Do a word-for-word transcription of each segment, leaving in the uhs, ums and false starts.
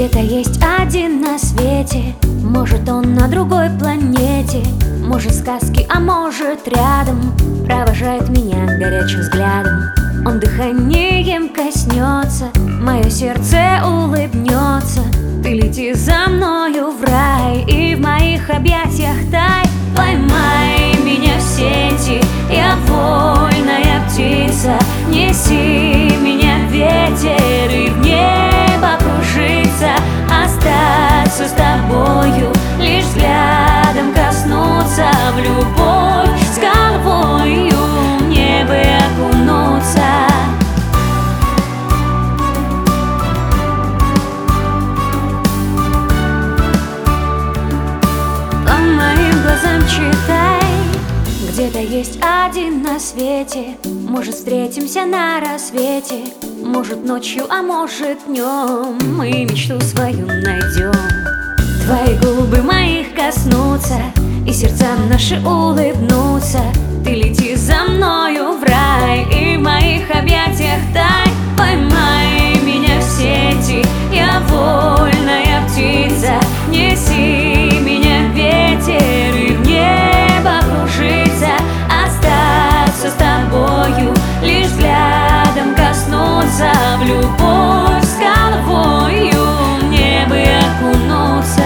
Где-то есть один на свете, может он на другой планете, может сказки, а может рядом, провожает меня горячим взглядом. Он дыханием коснется, мое сердце улыбнется. Ты лети за мною в рай и в моих объятиях тай. Поймай меня в сети, я вольная птица. Неси меня ветер и в небо кружиться. Остаться с тобою, лишь взглядом коснуться. В любовь с головою мне бы окунуться. По моим глазам читай. Где-то есть один на свете, может встретимся на рассвете, может ночью, а может днем. Мы мечту свою найдем. Твои губы моих коснутся, и сердца наши улыбнутся. Ты лети за мною в рай и в моих объятиях тай. Поймай меня в сети, я вольная птица. Неси меня ветер и в небо кружиться. Остаться с тобою, лишь взглядом коснуться. В любовь с головою мне бы окунуться.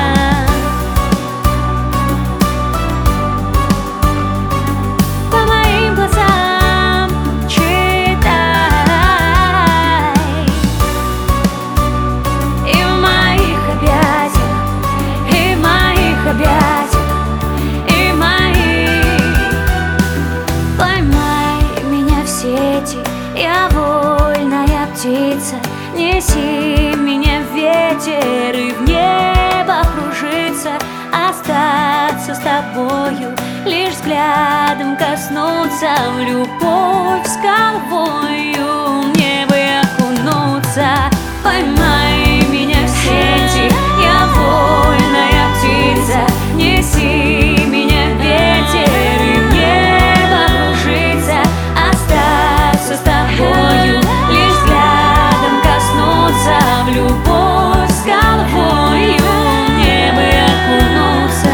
Я вольная птица, неси меня в ветер и в небо кружиться. Остаться с тобою, лишь взглядом коснуться. В любовь с головою мне бы окунуться. Поймай меня в сети, я вольная птица. Неси меня в ветер и в небо кружиться. Остаться с тобою, лишь взглядом коснуться. В любовь с головою мне бы окунуться.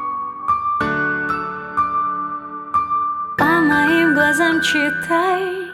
По моим глазам читай.